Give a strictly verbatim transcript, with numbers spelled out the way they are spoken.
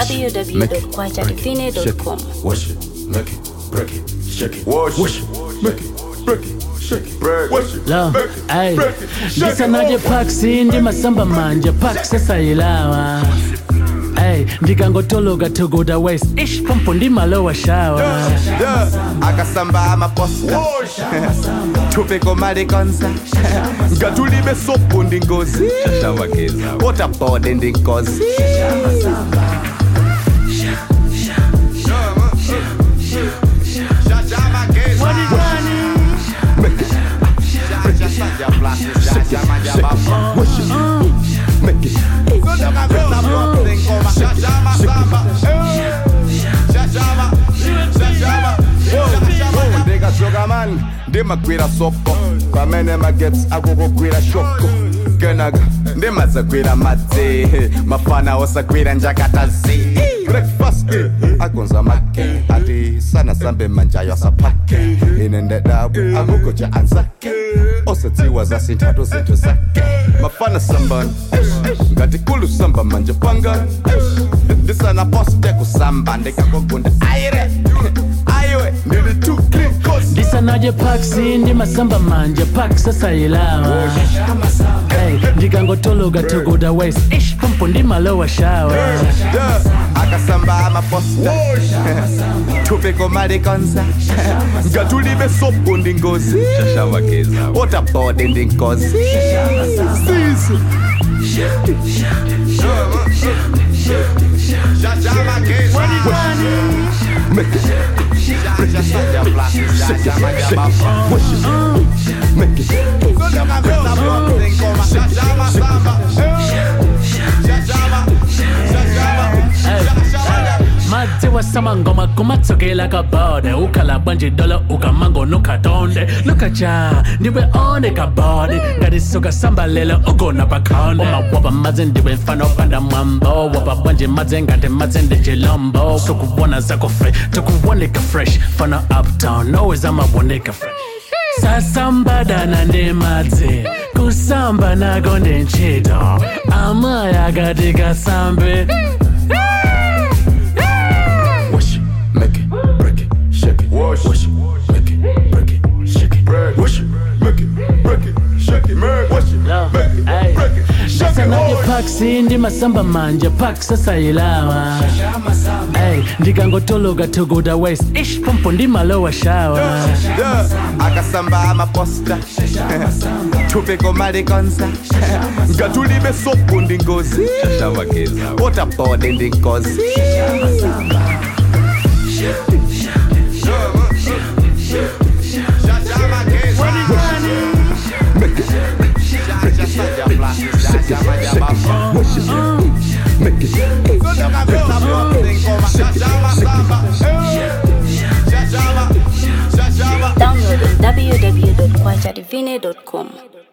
w w w dot kwacha divine dot com. Wash it, make it, break it, shake it. Wash it, make it, break it, shake it. Wash it, Lo, make it, ay, break it, shake ndisa it. naje pack sindi masamba manje pack sasa ilawa. Ay, ndikangotoloka togoda west ish pompo ndimalowa shower. Yeah, akasamba amaposta tupeko malikonza ngatulibe sopo ndingozi waterboard ndingozi ndikazokaman ndimagwira sopo pamene magets akukugwira shoko kenaga ndimadzagwira madzi mafana osagwira njakatazi breakfast akonza make ati sana sambe manjayo asaphake ine ndedabwe akugoja anzake osedziwa zasinthathu zinthu zake mafana sambani ngati kulu samba manje panga ndisana poste kusamba ndikakogunda aire aiwe ndili two clean coast Ndisa naje pack sindi masamba manje pack sasa ilawa. Ay, ndikangotoloka togoda west ish pompo ndimalowa shower. Yeah, akasamba amaposta tupeko malikonza ngatulibe sopo ndingozi waterboard ndingozi Sisi Make it, break it, shake it, shake it, wash it, make it, Madze wasama ngoma kumatsokela kabode ukhala banje dolo ukamango nokatonde lokacha ndiwe one kabode ngadisoka sambalelo ogona bakhonde uma waba madze ndiwe mfana opanda mwambo waba banje madze ngate madze ndejilombo sokubona zako fresh tokuboneka fresh fana uptown always amaboneka fresh sasambada nande madze kusamba nako ndenchito amaya gati kasambe Make it, break it, shake it. Wash it, make it, break it, shake it. Wash it, make it, break it, shake it. Wash it, make it, break it, shake Ndisa naje it. pack sindi masamba manje pack sasa ilawa. Ay, ndikangotoloka togoda west ish pompo ndimalowa shower. Yeah, akasamba amaposta tupeko malikonza ngatulibe sopo ndingozi waterboard ndingozi Make it, break it, shake it, wash it, make it, break it, shake it, shake it. Download on w w w dot kwacha divine dot com.